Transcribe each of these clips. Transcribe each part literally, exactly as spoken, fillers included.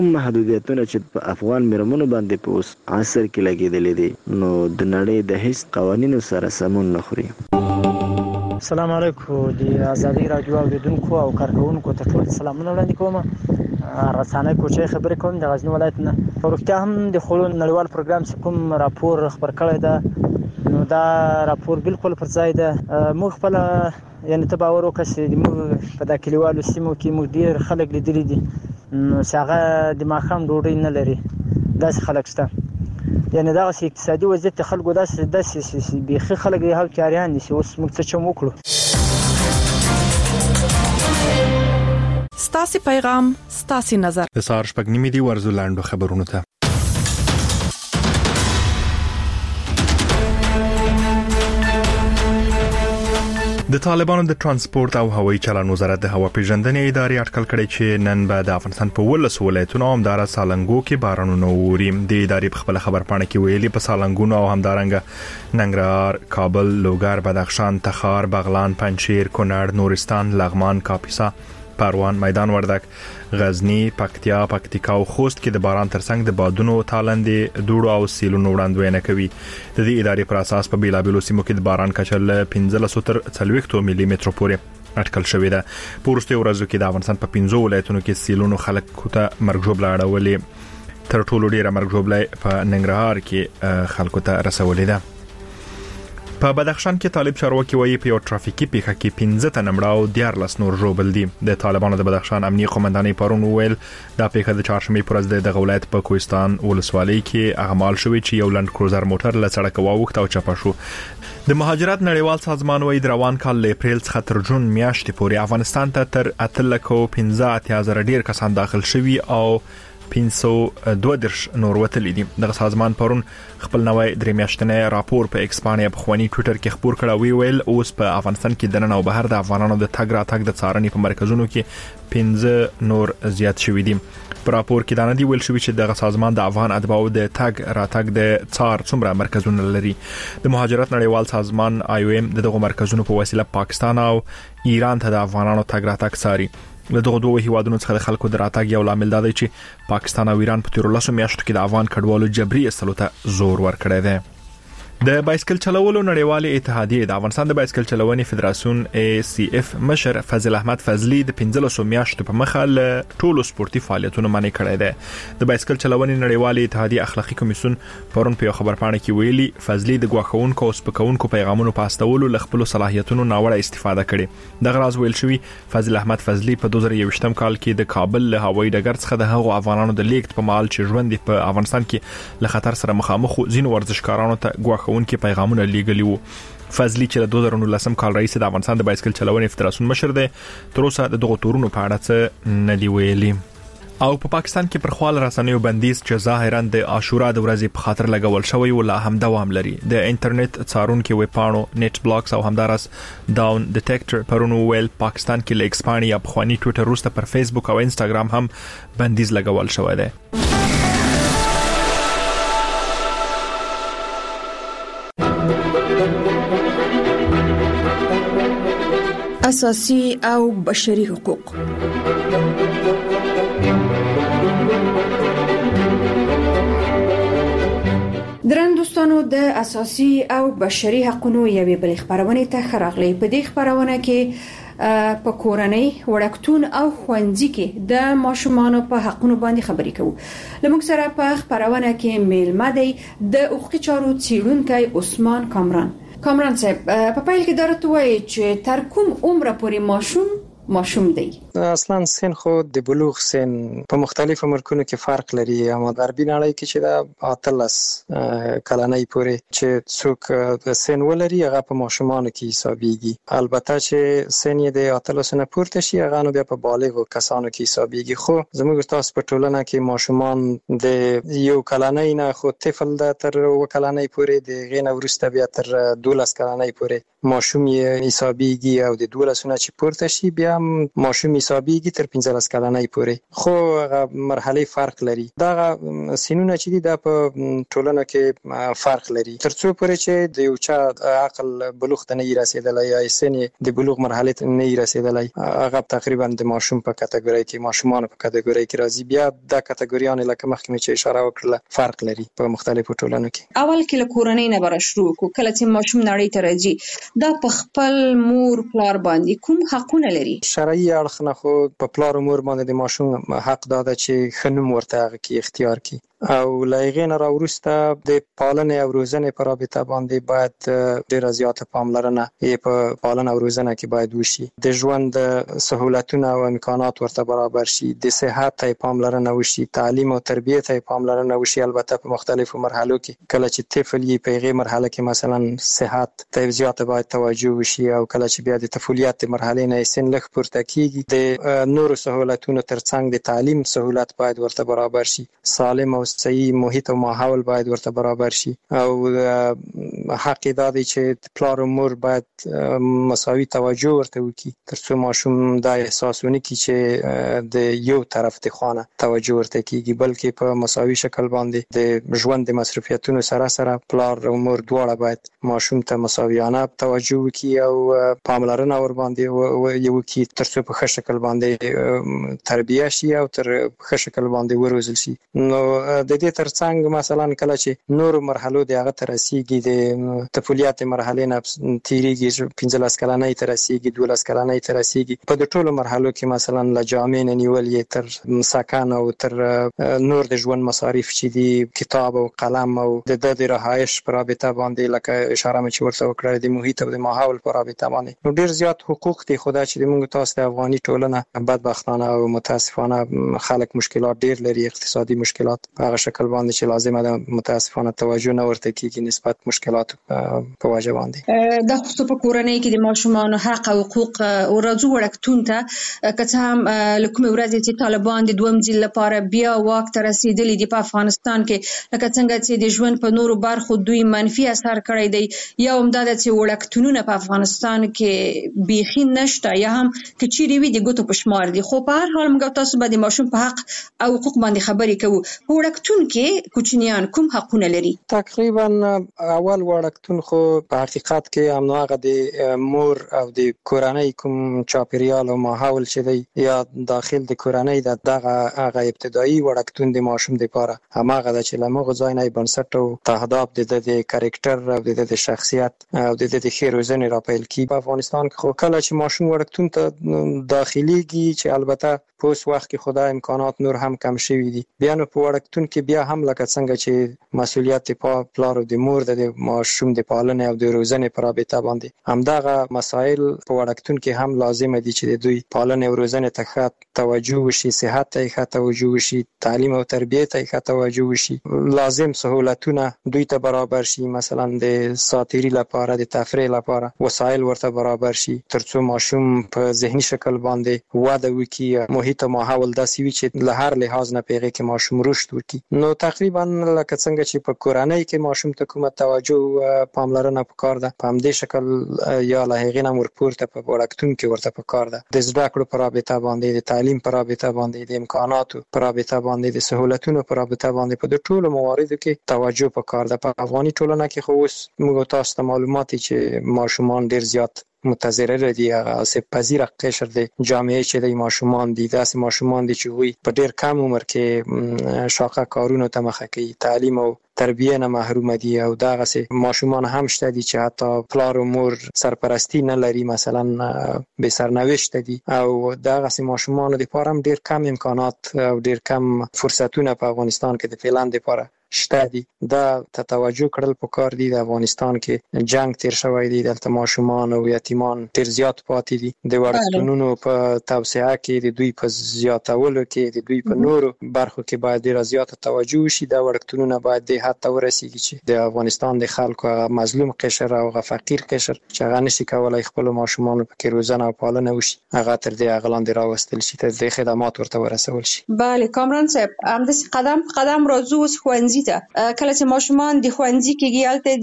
محدودیتونه چې په افغان میرمنو باندې په اوس عصر کې لګېدلې دي نو د نړۍ د هیڅ قوانینو سره سمون نه خوري. السلام علیکم د ازادي رادیو اوریدونکو او کارکونکو ته ټول سلامونه وړاندې کوم. رسانه کوچي خبرې کوم د غزنی ولایت نه. ورکه هم د خلون نړیوال پروګرام چې کوم راپور خبر کړی دا نو دا راپور بالکل پر ځای ده. موږ خپل یعنی ته باور وکړئ چې موږ په د کلیوالو سیمو کې موږ ډیر خلک لیدلي دي نو هغه د ماخام ډوډۍ نه لري. داس خلک شته یعنی دا چې اقتصادي وضعیت خلکو داسې داسې بيخي خلک یې هاو کاریان دي اوس موږ څه چم وکړو. ستاسي پیغام ستاسي نظر د سار شپږ نیمې دی ورزولاندو خبرونه ته. د طالبانو د ترانسپورت او هوایي چلن وزارت د هوا پیژندنې ادارې اټکل کړی چې نن به د افغانستان په ولس ولایتونو همدارا سالنګو کې بارانونه ووري. د ادارې په خپل خبرپاڼه کې ویلي په سالنګونو او همدارنګ ننګرهار، کابل، لوګر، بدخشان، تخار، بغلان، پنجشیر، کونړ، نورستان، لغمان، کاپیسا، پروان، میدان وردک، غزنی، پکتیا، پکتیکا او خوست کې د باران ترڅنګ د بادونو تالندې دوړو او سیلونو وړاندوینه کوي. د دې ادارې پر اساس په بیلابیلو سیمو کې د باران کچه له پنځلس تر څلوېښت ملي متر پورې اټکل شوې ده. په وروستیو ورځو کې د افغانستان په پنځو ولایتونو کې سیلونو خلک ته مرګ ژوبله اړولې. تر ټولو ډیره مرګ ژوبله په ننګرهار کې خلکو ته رسولې ده. په بدخشان کې طالب چارواکي وایي په یو ټرافیکي پیښه کې پنځه تنه مړه او دیارلس نور ژوبل دي. د طالبانو د بدخشان امنیه قومندانۍ پرون وویل دا پیښه د چهارشنبې پر ورځ د ولایت په کوهستان ولسوالۍ کې اغمال شوې چې یو لند کروزر موټر له سړک واوښت او چپه شو. د مهاجرت نړیوال سازمان وایي د روان کال له اپریل څخه تر جون میاشتې پورې افغانستان ته تر اته لک او پنځه اتیا زره ډیر کسان داخل شوي او پنځه دوه درش نور وتلي دي. دغه سازمان پرون خپل نوې درې میاشتنی راپور په ایکسپانیا په خواني ټوئیټر کې خبر کړی وی ویل اوس په افغانستان کې د نن او بهر د افغانانو د تګ راتګ د څارنې په مرکزونو کې پنځه نور زیات شوي دي. په راپور کې دا نه دی ویل شوی چې دغه سازمان د افغان اتباعو د تګ راتګ د څار څومره مرکزونه لري. د مهاجرت نړیوال سازمان آی او ایم دغه مرکزونو په وسیله پاکستان او ایران ته د افغانانو تګ راتګ څاري. له دغه دوه هیوادونو څخه د خلکو د راتګ یو لامل دی چې پاکستان او ایران په تیرو لسو میاشتو کې د افغان کډوالو جبري ایستلو ته زور ورکړی دی. د بایسکل چلولو نړیوالې اتحادیې د افغانستان د بایسکل چلونې فدراسیون ای سی اف مشر فضل احمد فضلی د پنځلسو میاشتو په مخه له ټولو سپورتي فعالیتونو منع کړی دی. د بایسکل چلونې نړیوالې اتحادیې اخلاقی کمیسیون پرون په خبرپاڼه کې ویلي فضلی د غواخونکو او سپکونکو پیغامونو په استولو له خپل صلاحیتونو ناوړه استفاده کړې. دغه راز ویل شوی فضل احمد فضلی په دوه زره یوویشتم کال کې د کابل له هوایي ډګر څخه د هغو افغانانو د لیکت په مال چې ژوند په افغانستان کې له خطر سره مخامخ ځینو ورزشکارانو ته غواخونکو پیغامونه لیږلي وو. فضلی چې د دوه زره نولسم کال رئیس د افغانستان د بایسکل چلونې فدراسیون مشر دی تر اوسه د دغه تورونو په اړه څه نه دی ویلي. او په پاکستان کې پر خپل رسنیو بندیز چې ظاهرا د عاشورا د ورځې په خاطر لګول شوی ولا هم دوام لري. د انټرنیټ څارونکو ویبپاڼو نت بلاکس او همدارس داون ډیټیکټر پرونو ویل پاکستان کې له ایکسپانیا په خواني ټوئیټر وروسته پر فیسبوک او انستګرام هم بندیز لګول شوی دی. اساسي او بشري حقوق. درن دوستانو د اساسي او بشري حقوقو یوې بل خبرونه ته خراغلي. په دې خبرونه کې په کورنۍ وړکتون او خوندې کې د ماشومانو په حقوقو باندې خبرې کوو. لمونږ سره په خبرونه کې میلمه دی د حقوقي چارو څیړونکی عثمان کامران. کامران صاحب په پایل کې درته وایي چې تر کوم عمر پورې ماشوم ماشوم دی؟ اصلا سن خو د بلوغ سن په مختلفو ملکونو کې فرق لري. اما غربي نړۍ کې چې د اتلس کلنۍ پورې چې څوک د سن ولري هغه په ماشومانو کې حسابيږي. البته چې سن یې د اتلس نه پورته شي هغه نو بیا په بالغ کسانو کې حسابيږي. خو زموږ تاسو په ټولنه کې ماشومان د یو کلنۍ نه خو طفل د تر و کلنۍ پورې د غینه ورسته بیا تر دولس کلنۍ پورې ماشوم یې حسابيږي او د دولس نه چې پورته شي بیا هم ماشوم حسابيږي تر پنځلس کلنۍ پورې، خو هغه مرحله فرق لري. دا سنونه چې دي د په ټولنه کې فرق لري ترڅو پورې چې د یو چا عقل بلوغ ته نه رسیدلی یا سن د بلوغ مرحله ته نه رسیدلی، هغه تقریبا د ماشوم په کټګوري کې ماشومان په کټګوري کې راځي. بیا د کټګوریان لکه مخکې چې اشاره وکړه فرق لري په مختلفو ټولنو کې. اول کې له کورنۍ نه بر شروع کو، کله چې ماشوم نړۍ ته راځي دا په خپل مور پلار باندې کوم حقونه لري؟ شرعي اړخ نه خو په پلار او مور باندې د ماشوم حق داده چې خنوم ورته هغه کې اختیار کی، او لایغې نه راوروسته د پالنې او روزنې په رابطه باندې باید ډېره زیاته پاملرنه یې په پالنه او روزنه کې باید وشي. د ژوند سهولتونه او امکانات ورته برابر شي، د صحت ته پاملرنه وشي، تعلیم او تربیت ته پاملرنه وشي. البته په مختلفو مرحلو کې کله چې طفل یې په هغې مرحله کې مثلا صحت ته زیاته باید توجه وشي، او کله چې بیا د طفولیت مرحلې نه سن لږ پورته کېږي د نورو سهولتونو ترڅنګ د تعلیم سهولت باید ورته برابر شي، سالم او صحیح محیط او ماحول باید ورته برابر شي. او حق دا دی چې پلار او مور باید مساوي توجه ورته وکړي ترڅو ماشوم دا احساس ونه کړي چې د یو طرف د خانه توجه ورته کیږي، بلکې په مساوي شکل باندې د ژوند د مصرفیتونو سره سره پلار او مور دواړه باید ماشوم ته مساویانه توجه وکړي او پاملرنه ور باندې وکړي ترڅو په ښه شکل باندې تربیه شي او تر ښه شکل باندې وروزل شي. نو د دې ترڅنګ مثلا کله چې نور مرحلو د هغه تر رسیږي، د طفولیت مرحله نه تیریږي، پنځلس کلنۍ تر رسیږي، دولس کلنۍ تر رسیږي، په د ټولو مرحلو کې مثلا له جامې نه نیول یې تر سکن او تر نور د ژوند مصارف چې دي، کتاب او قلم او د د رهایش په رابطه باندې لکه اشاره مې چې ورته وکړه د محیط او د ماحول په رابطه باندې نو ډیر زیات حقوق دي. خو دا چې موږ تاسو د افغاني ټولنه بدبختانه او متاسفانه خلک مشکلات ډیر لري، اقتصادي مشکلات په هغه شکل باندې چې لازمه ده متاسفانه توجه نه ورته کیږي نسبت مشکلات په وجه باندې. د خصوص په کورنۍ کې د ماشومان حق او حقوق او راځو وړکتون ته که هم لکه ورځ چې طالبان د دوم ځل لپاره بیا واک ته رسیدلي دي په افغانستان کې، لکه څنګه چې د ژوند په نورو برخو دوی منفي اثر کړی دی، یا هم دا چې وړکتونونه په افغانستان کې بیخي نشته یا هم که چیرې وي د ګوتو په شمار دي. خو په هر حال موږ تاسو به د ماشوم په حق او حقوق باندې خبرې کوو. په وړکتون کې کوچنیان کوم حقونه لري؟ تقریبا اول وړکتون خو په حقیقت کې هماغه د مور او د کورنۍ کوم چاپیریال او ماحول چې دی یا داخل د کورنۍ د دغه هغه ابتدایي وړکتون د ماشوم لپاره هماغه د چې لمغه ځای نه بنسټ او تهداب د د کریکټر او د د شخصیت او د د خیر وزن راپیل کی. په افغانستان کې خو کله چې ماشوم وړکتون ته داخليږي چې البته په اوس وخت کې خدای امکانات نور هم کم شوي دي، بیا نو په وړکتون کې بیا هم لکه څنګه چې مسؤلیت په پلار او د مور د ماشوم د پالنې او د روزنې په رابطه باندې همدغه مسائل په وړکتون کې هم لازم دي چې د دوی پالنې او روزنې ته ښه توجه وشي، صحت ته ښه توجه وشي، تعلیم او تربیت ته ښه توجه وشي، لازم سهولتونه دوی ته برابر شي، مثلا د ساتیري لپاره د تفریح لپاره وسایل ورته برابر شي ترڅو ماشوم په ذهني شکل باندې وده وکړي، محیط او ماحول داسې وي چې له هر لحاظ نه پیغه کې ماشوم رشد وکړي. نو تقریبا لکه څنګه چې په کورنۍ کې ماشوم ته کومه توجه پاملرنه پکار ده، په همدې شکل یا له هغې نه ورپورته په وړکتون کې ورته پکار ده د زده کړو په رابطه باندې، د تعلیم په رابطه باندې، د امکاناتو په رابطه باندې، د سهولتونو په رابطه باندې، په د ټولو مواردو کې توجه پکار ده. په افغاني ټولنه کې خو اوس موږ تاسو ته معلومات چې ماشومان ډیر زیات متضرر دي، هغه آسیب پذیر قشر دي، جامعه چې د ماشومان دي، داسې ماشومان دي چې وي په ډیر کم عمر کې شاقه کارونو ته مخه کوي، تعلیم او تربیه نه محروم دي، او دغه سه ماشومان هم شته دي چې حتی پلار او مور سرپرستی نه لري، مثلا به سرنوشت دي، او دغه سه ماشومان لپاره هم ډیر کم امکانات او ډیر کم فرصتونه په افغانستان کې د فعلان لپاره شته دي. دا ته توجه کړل پکار دي. د افغانستان کې جنگ تیر شوی دی، دلته ماشومان او یتیمان ډیر زیات پاتې دي. د وړکتونونو په توسعه کې د دوی په زیاتولو کې د دوی په نورو برخو کې باید ډیر زیات توجه وشي. د وړکتونونو باید د حد ته ورسیږي چې د افغانستان د خلکو مظلوم قشر او فقیر قشر چې هغه نشي کولای خپل ماشومان په کې روزنه او پالنه وشي، هغه تر دې اغلاندې راوستل شي، تر دې خدمات ورته ورسول شي. بله کامران صاحب، همداسې قدم په قدم راځو. اوس ښوونځي ښوونځي ته کله چې ماشومان د ښوونځي کې هلته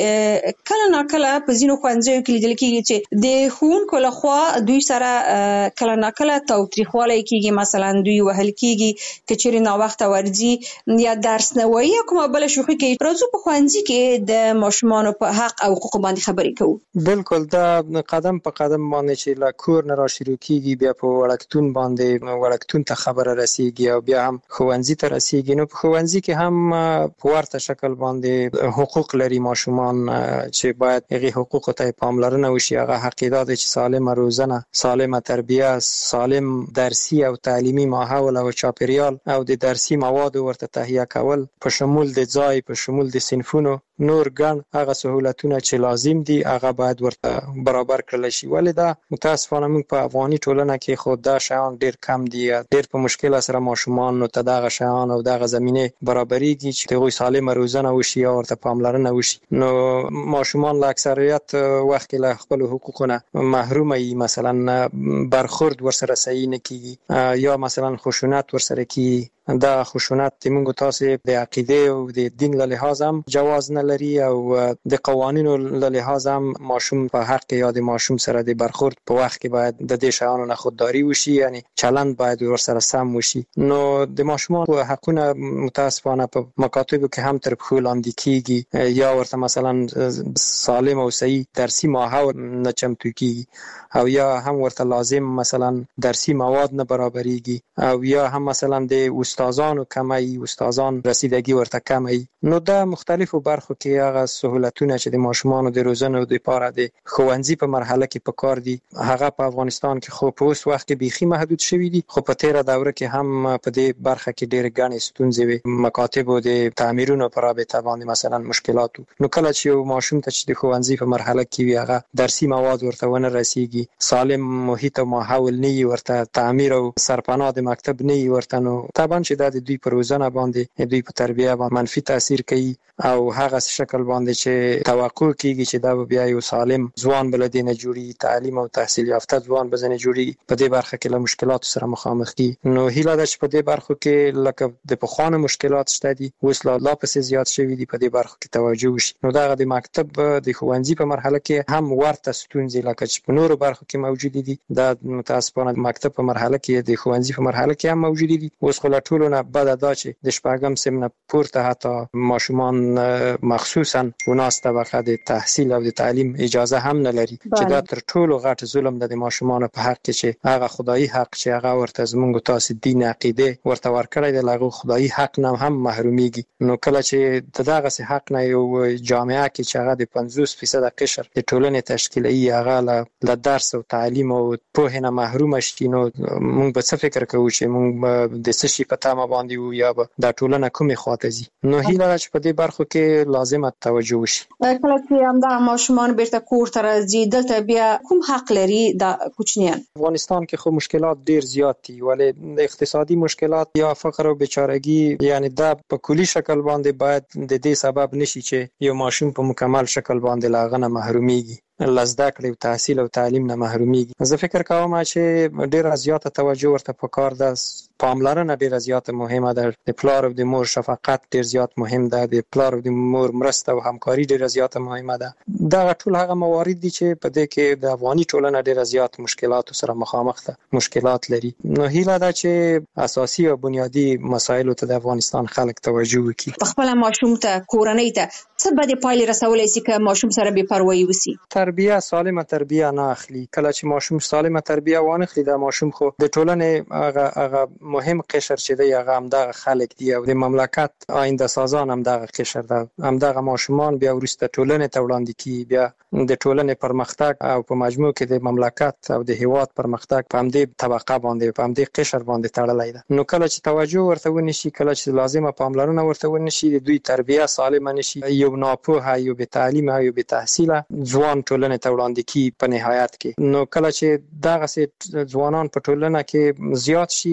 ځي کله ناکله په ځینو ښوونځیو کې لیدل کېږي چې د ښوونکو لخوا دوی سره کله ناکله تاوتریخوالی کېږي، مثلا دوی وهل کېږي که چیرې ناوخته ورځي یا درس نه وایي یا کومه بله شوخي کوي. راځو په ښوونځي کې د ماشومانو په حق او حقوقو باندې خبرې کوو. بالکل دا قدم په قدم باندې چې لا کور نه را شروع کیږي بیا په وړکتون باندې وړکتون ته خبره رسیږي او بیا هم ښوونځي ته رسیږي. نو په ښوونځي کې هم په ورته شکل باندې حقوق لري ماشومان چې باید هغه حقوق ته پاملرنه وشي. هغه حق دا دی چې سالمه روزنه، سالمه تربیه، سالم درسي او تعلیمي ماحول او چاپیریال او د درسي مواد ورته تهیه کول په شمول د ځای، په شمول د صنفونو، نور ګڼ هغه سہولتونه چې لازم دي هغه باید ورته برابر کړل شي. ولې دا متاسفانه موږ په افغاني ټولنه کې خود دا شیان ډیر کم دي، ډیر په مشکل سره ماشومان نو ته دغه شیان او دغه زمینه برابرېږي چې دوی سالم روزنه وشي او ورته پاملرنه وشي. نو ماشومان له اکثریت وخت له خپل حقوقونه محروم وي، مثلا برخورد ورسره صحیح نه کیږي یا مثلا خشونت ورسره کیږي. دا خشونت د موږ تاسو د عقیده او د دین له لحاظ هم جواز نه لري او د قوانینو له لحاظ هم ماشوم په حق یا د ماشوم سره د برخورد په وخت کې باید د دې شیانو نه خودداري وشي، یعنی چلند باید ورسره سم وشي. نو د ماشومان حقونه متاسفانه په مکاتبو کې هم تر پښو لاندې کیږي یا ورته مثلا سالم او صحیح درسي ماحول نه چمتو کیږي او یا هم ورته لازم مثلا درسي مواد نه برابرېږي او یا هم مثلا د استادانو کمی، استادان رسیدگی ورته کمی. نو دا مختلفو برخو کې هغه سہولتونه چې د ماشومانو د روزنې لپاره د ښوونځي په مرحله کې پکار دي هغه په افغانستان کې خو په اوس وخت کې بيخي محدود شوی دي، خو په تیره دوره کې هم په دې برخه کې ډېر غني ستونزې وي، مکاتب د تعمیرونو پر رابطه باندې مثلا مشکلات. نو کله چې یو ماشوم ته چې د ښوونځي په مرحله کې وي هغه درسي مواد ورته ونه رسیږي، سالم محیط او ماحول نه ورته تعمیر او سرپناه د مکتب نه ورته، نو طبعا چې دا د دوی په روزنه باندې دوی په تربیه باندې منفي تاثیر کوي او هغه شکل باندې چې توقع کیږي چې دا بیا یو سالم ځوان بلدي نه جوړي، تعلیم او تحصیل یافته ځوان بزنه جوړي، په دې برخه کې له مشکلات سره مخامخ دي. نو هیله ده چې په دې برخه کې لکه د پخوانو مشکلات شته دي اوس لا پسې زیات شوي دي، په دې برخه کې توجه وشي. نو دا د مکتب د ښوونځي په مرحله کې هم ورته ستونزې لکه چې په نورو برخو کې موجود دي، دا متاسفانه مکتب په مرحله کې د ښوونځي په مرحله کې هم موجود دي. اوس خو لا ټولو نه بد دا چې د شپږم سم نه پورته حتی ماشومان مخصوصا وناس طبقه د تحصیل او د تعلیم اجازه هم نه لري، چې دا تر ټولو غټ ظلم د ماشومان په حق کې چې هغه خدایي حق چې هغه ورته زمونږ تاسو دین عقیده ورته ورکړی دی هغه خدایي حق نه هم محرومیږي. نو کله چې دغه سه حق نه یو جامعه کې چې هغه د پنځوس فیصد قشر د ټولنې تشکیلي هغه له درس او تعلیم او په نه محروم شي، نو موږ به څه فکر کوو چې موږ د څه شي په تمه باندې یا د ټولنه کومه خواته زی. نو هیله چې په دې برخو کې لازمه توجه وشي. کله چې هم د ماشومان بیرته کور ته راځي دلته بیا کوم حق لري د کوچنیان؟ افغانستان کې خو مشکلات ډیر زیات دي، ولی د اقتصادي مشکلات یا فقر او بیچارهګي یعنی دا په کلی شکل باندې باید د دې سبب نشي چې یو ماشوم په مکمل شکل باندې لاغنه محرومیږي، لزده کړي او تحصیل او تعلیم نه محرومیږي. زه فکر کوم چې ډیر زیاته توجه ورته پکار ده، پاملرنه ډیر زیاته مهمه ده، د پلار او د مور شفقت ډیر زیات مهم ده، د پلار او د مور مرسته او همکاري ډیر زیاته مهمه ده. دا ټول هغه موارد دي چې په دې کې د افغاني ټولنه ډیر زیات مشکلات سره مخامخ ده، مشکلات لري. نو هیله ده چې اساسي او بنیادی مسایلو ته د افغانستان خلک توجه وکړي. خپل ماشوم ته کورنۍ ته څه بده پایله رسولای شي که ماشوم سره بے پروايي وسی؟ تربیه سالمه تربیه نه اخلي. کله چې ماشوم سالمه تربیه وانه خلی دا ماشوم خو د ټولنې هغه هغه مهم قشر چې دی هغه هم دغه خلک دی او د مملکت آینده سازان هم دغه قشر ده، هم دغه ماشومان بیا ورسته ټولنې ته وړاندې کی، بیا د ټولنې پرمختګ او په مجموع کې د مملکت او د هیواد پرمختګ په همدې طبقه باندې په همدې قشر باندې تړلای ده. نو کله چې توجه ورته ونشي، کله چې لازمه پاملرنه ورته ونشي، د دوی تربیه سالمه نشي، یو ناپوهه یو به تعلیم او به تحصیل ځوان ټولنې ته وړاندې کی په نهایت کې. نو کله چې دغه ځوانان په ټولنه کې زیات شي یا ټولنه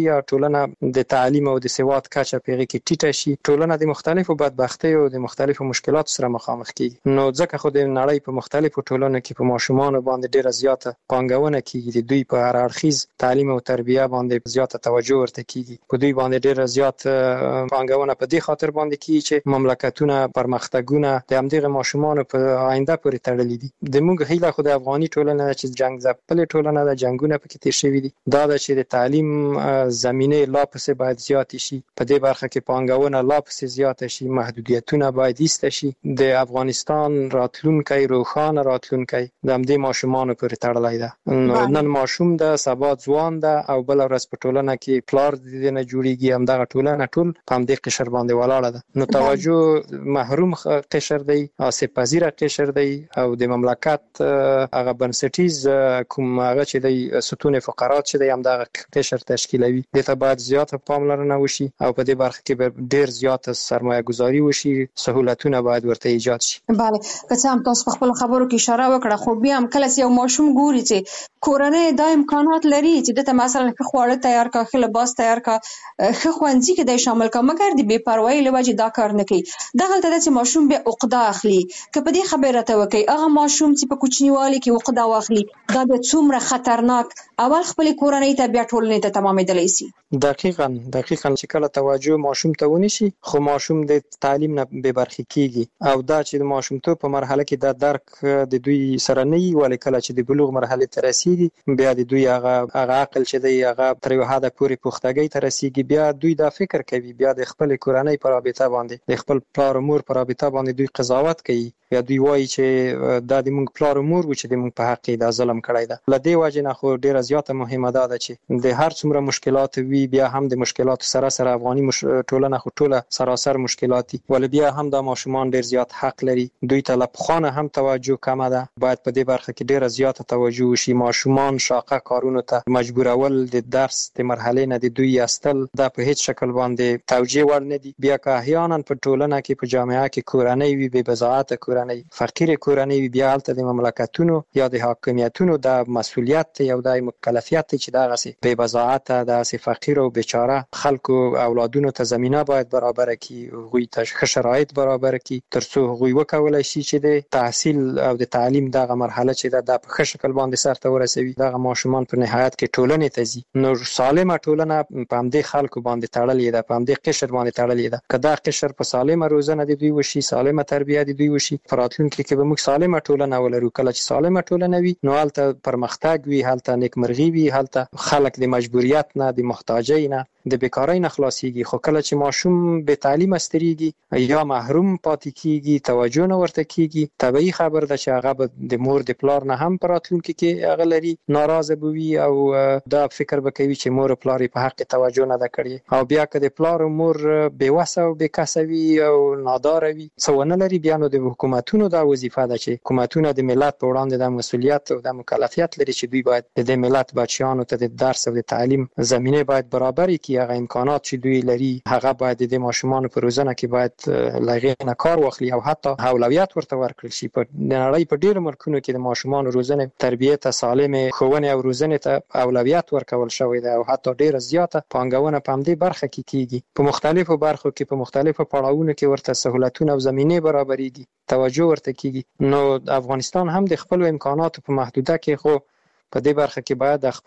ټولنه د تعلیم او د سواد کچه په هغه کې ټیټه شي، ټولنه د مختلفو بدبختۍ او د مختلفو مشکلاتو سره مخامخ کیږي. نو ځکه خو د نړۍ په مختلفو ټولنو کې په ماشومان باندې ډیره زیاته پانګونه کیږي، د دوی په هر اړخیز تعلیم او تربیه باندې زیاته توجه ورته کیږي، په دوی باندې ډیره زیات پانګونه په دې خاطر باندې کیږي چې مملکتونه پرمختګونه د همدغه ماشومان په آینده پورې تړلي دي. د موږ هیله خو د افغاني ټولنه چې جنگ ځپلې ټولنه د جنگونه پکې تیر شوي دي، دا د چې د تعلیم زمینه لا پسې باید زیات شي، په دې برخه کې پانګونه لا پسې زیات شي، محدودیتونه باید ایسته شي، د افغانستان راتلونکی روښانه راتلونکی د همدې ماشومان پورې تړلی ده. نن ماشوم د سبا ځوان ده او بل ورځ په ټولنه کې پلار د نه جوړیږي، همدغه ټولنه ټول په همدې قشر باندې ولاړه ده. نو توجه محروم قشر دی، آسیب پذیر قشر دی او د مملکت هغه بنسټیز کوم هغه چې د ستون فقرات چې د همدغه قشر تشکیلوي، دې ته باید زیاته پاملرنه وشي او په دې برخه کې به ډیر زیاته سرمایه گذاري وشي، سہولتونه باید ورته ایجاد شي. بله، که څه هم تاسو په خپل خبرو کې اشاره وکړه، خو بیا هم کله چې یو ماشوم ګوري چې کورنۍ دا امکانات لري چې دته مثلا ښه خواړه تیار کا، ښه لباس تیار کا، ښه ښوونځي کې د شامل کا، مګر د بې پروايي له وجې دا کار نه کوي، دغه ته چې ماشوم بیا عقده اخلي. که په دې خبره ته وکي هغه ماشوم چې په کوچنیوالي کې عقده واخلي، دا به څومره خطرناک اول خپل کورنۍ ته بیا ټولنې ته تمامېدلی شي. دقیقاً دقیقاً چې کله توجه ماشوم ته ونشي، خو ماشوم د تعلیم نه بې برخې کیږي او دا چې د ماشومتوب په مرحله کې د درک د دوی سره نه وي، ولې کله چې د بلوغ مرحله ته رسیږي بیا د دوی هغه هغه عقل چې دی هغه تر یو حده پورې پختګۍ ته رسیږي، بیا دوی دا فکر کوي، بیا د خپل کورنۍ په رابطه باندې، د خپل پلار او مور په رابطه باندې دوی قضاوت کوي، یا دوی وایي چې دا د موږ پلار او مور و چې د موږ په حق کې دا ظلم کړی ده. له دې وجې نه خو ډیره زیاته مهمه ده چې د هر څومره مشکلات وي، بیا هم د مشکلاتو سره سره افغاني مش... ټولنه خو ټوله سراسر مشکلات دي، ولې بیا هم دا ماشومان ډیر زیات حق لري. دوی ته له پخوانه هم توجه کمه ده، باید په دې برخه کې ډیره زیاته توجه وشي. ماشومان شاقه کارونو ته مجبورول، د درس د مرحلې نه د دوی استل، دا په هیڅ شکل باندې توجیه وړ نه دي. بیا که احیانا په ټولنه کې په جامعه کې کورنۍ وي بې بضاعته کورنۍ، فقیر کورنۍ وي، بیا هلته د مملکتونو یا د حاکمیتونو د مسؤلیت یا د مکلفیت چې دغسې بې بضاعته داسې فقیر او بیچاره خلکو اولادونو ته زمینه باید برابر کړي، هغوی ته ښه شرایط برابر کړي، تر څو هغوی وکولی شي چې د تحصیل او د تعلیم دغه مرحله چې ده دا په ښه شکل باندې سرته ورسوي. دغه ماشومان په نهایت کې ټولنې ته ځي. نو سالمه ټولنه په همدې خلکو باندې تړلې ده، په همدې قشر باندې تړلې ده. که دا قشر په سالمه روزنه د دوی وشي، سالمه تربیه د دوی وشي، په راتلونکي کې به موږ سالمه ټولنه ولرو. کله چې سالمه ټولنه وي، نو هلته پرمختګ وي، هلته نیکمرغي وي، هلته خلک د مجبوریت نه، د محتاجۍ نه، د بیکارۍ نه خلاصيږي. خو کله چې ماشوم بې تعلیمه سترېږي یا محروم پاتې کیږي، توجه نه ورته کیږي، طبیعي خبر ده چې هغه به د مور د پلار نه هم په راتلونکي کې هغه لري ناراضه به وي او دا فکر به کوي چې مور او پلار یې په حق توجه نه ده کړې. او بیا که د پلار او مور بېوسه او بېکسه وي او ناداره وي، څه ونه لري، بیا نو د حکومتونو دا وظیفه ده چې حکومتونه د ملت په وړاندې د مسؤلیت او د مکلفیت لري چې دوی باید د دې ملت بچیانو ته د درس او د تعلیم زمینه باید برابر کړي. هغه امکانات چې دوی لري هغه باید د ماشومانو په روزنه کې باید لغې نه کار واخلي او حتی اولویت ورته ورکړل شي. په نړۍ په ډیرو ملکونو کې د ماشومانو روزنه، تربیه ته، سالمه ښوونې او روزنې ته اولویت ورکول شوی دی او حتی ډیره زیاته پانګونه په همدې برخه کې کیږي. په مختلفو برخو کې، په مختلفو پړاوونو کې ورته سہولتونه او زمینه برابرېږي، توجه ورته کیږي. نو افغانستان هم د خپل امکاناتو په محدوده کې خو په دې برخه کې باید د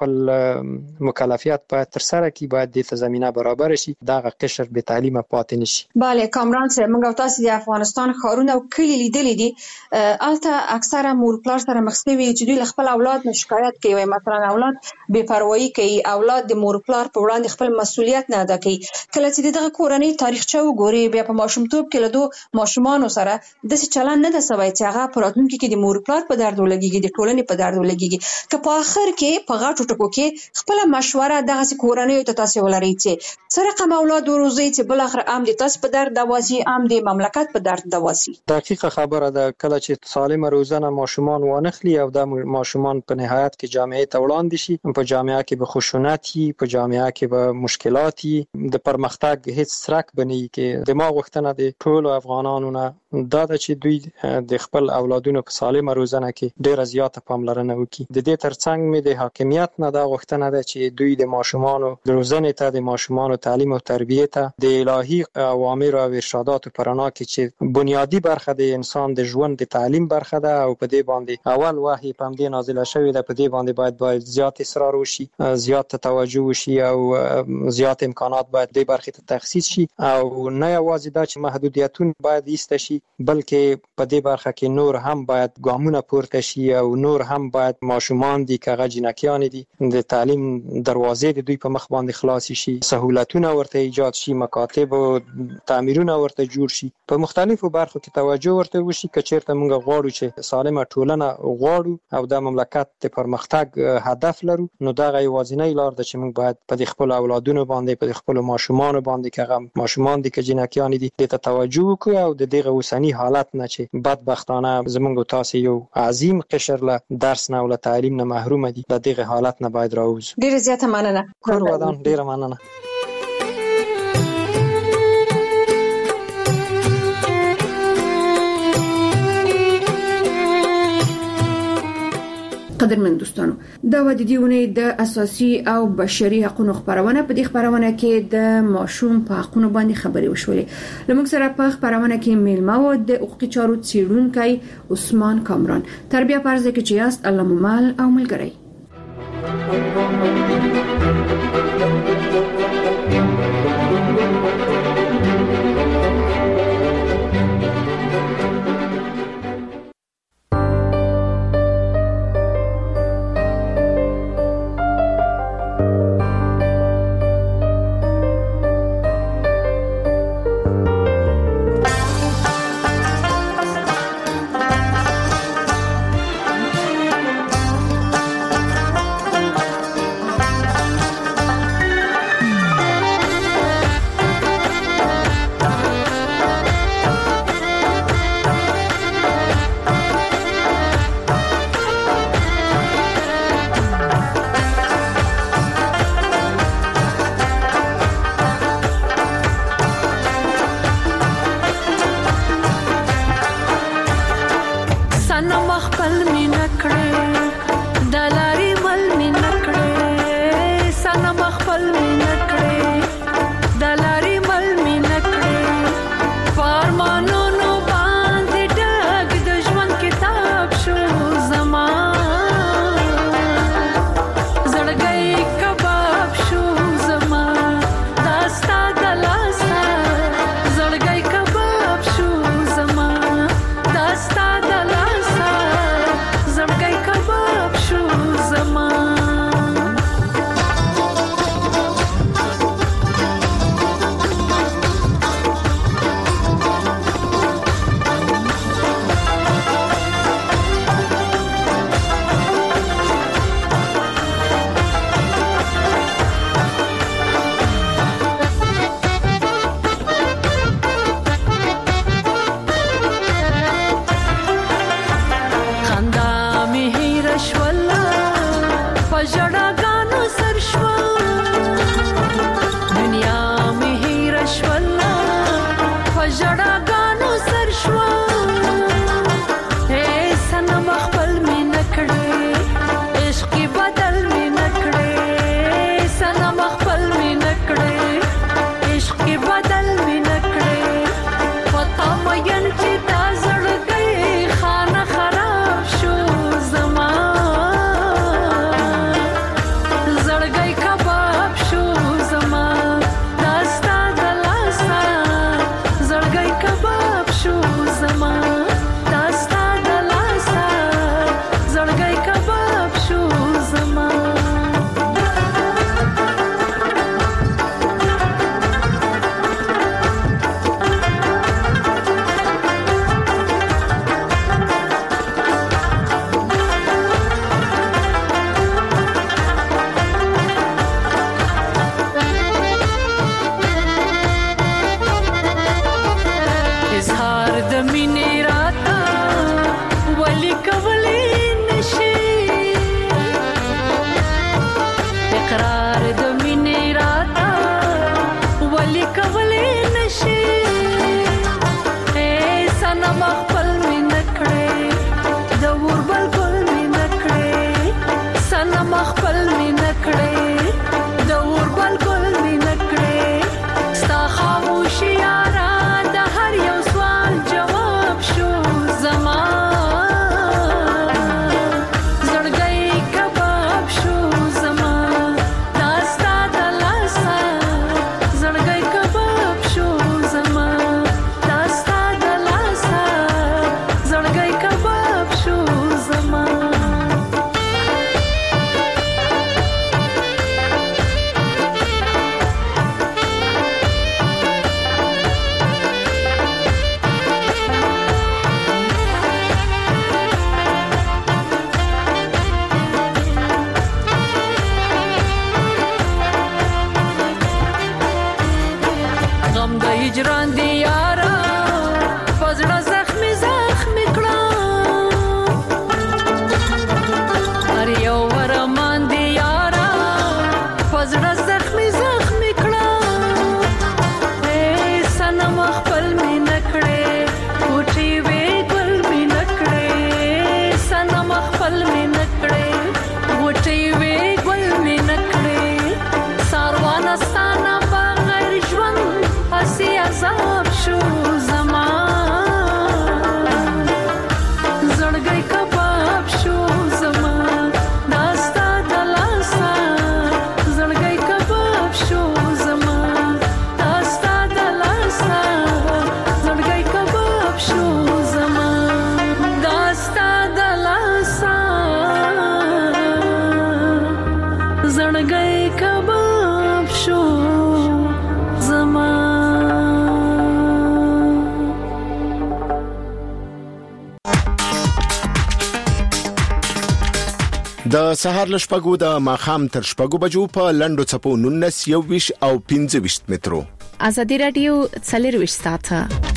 خپل مکلفیت باید تر سره کړي، باید د زمینه برابر شي، دغه قشر بې تعلیمه پاتې نشي. بله کامران صاحب، موږ او تاسو د افغانستان ښارونه او کلي لیدلي دي، هلته اکثره مور پلار سره مخ شوي چې دوی له خپل اولاد نه شکایت کوي، مثلا اولاد بې پروایي کوي، اولاد د مور پلار په وړاندې خپل مسؤلیت نه ادا کوي. کله چې دغه کورنۍ تاریخچه وګوري، بیا په ماشومتوب کې له دوه ماشومانو سره داسې چلند نه ده سوی چې هغه په راتلونکي کې د مور پلار په درد ولګېږي، د ټولنې په درد ولګېږي. که په اخر کې په غاټو ټکو کې خپل مشوره دغه کورنۍ ته تاسو ولرئ چې څه رقم اولاد وروزي چې بل اخر ام دي تاسو په درد دواسي، ام دي مملکت په درد دواسي. دقیقه خبره ده. کله چې سالمه روزنه ماشومان وانخلي او د ماشومان په نهایت کې جامعه ته وړاندې شي، په جامعه کې به خشونت وي، په جامعه کې به مشکلات وي، د پرمختګ هیڅ څرک بنئ کې د ما غوښتنه د ټولو افغانانو نه دا د چې دوی د خپل اولادونو په سالمه روزنه کې ډیره زیاته پاملرنه وکړي. د دې ترڅنګ مې د حاکمیت نه دا غوښتنه ده چې دوی د ماشومانو د روزنې ته، د ماشومانو تعلیم او تربیه ته د الهي اوامر او ارشاداتو په رڼا کې چې بنیادی برخه د انسان د ژوند د تعلیم برخه ده او په دې باندې اول وحی په دې نازله شوې ده، په دې باندې باید باید زیات اصرار وشي، زیات توجه وشي او زیات امکانات باید دې برخې ته تخصیص شي او نه یوازې دا چې محدودیتونه باید ایسته شي، بلکې په دې برخه کې نور هم باید ګامونه پورته شي او نور هم باید ماشومان دي که هغه جنکیان دي د تعلیم دروازې د دوی په مخ باندې خلاص شي، سہولتونه ورته ایجاد شي، مکاتب او تعمیرونه ورته جوړ شي، په مختلفو برخو کې توجه ورته وشي. که چیرته موږ غواړو چې سالمه ټولنه غواړو او د مملکت د پرمختګ هدف لرو، نو دا یوازینی لار ده چې موږ باید په خپل اولادونو باندې، په خپل ماشومانو باندې که هغه ماشومان دي که جنکیان دي د ته توجه وکړو او د دغه اوسنی حالت نه چې بدبختانه زمونږ تاسو یو عظیم قشر له درس نه او له تعلیم نه محروم دي، د دغه حالت نه باید راوځو. ډیره زیاته مننه. کور ودان ډیره مننه. قدرمن دوستانو، دا و د دیونه د اساسي او بشري حقوقو خبرونه. په دې خبرونه کې د ماشوم په حقوقو باندې خبرې وشولې. لمونږ سره په خبرونه کې میلمه و د حقوقي چارو څیړونکی عثمان کامران. تربیه پرځ کې چې یاست الله ممال او ملګری. د سهار لشپګو د ماخام تر شپګو بجو په لندو چپو نونس یو ویش او پنځه ویشت مترو. ازادي رادیو څلور ویشت ساعته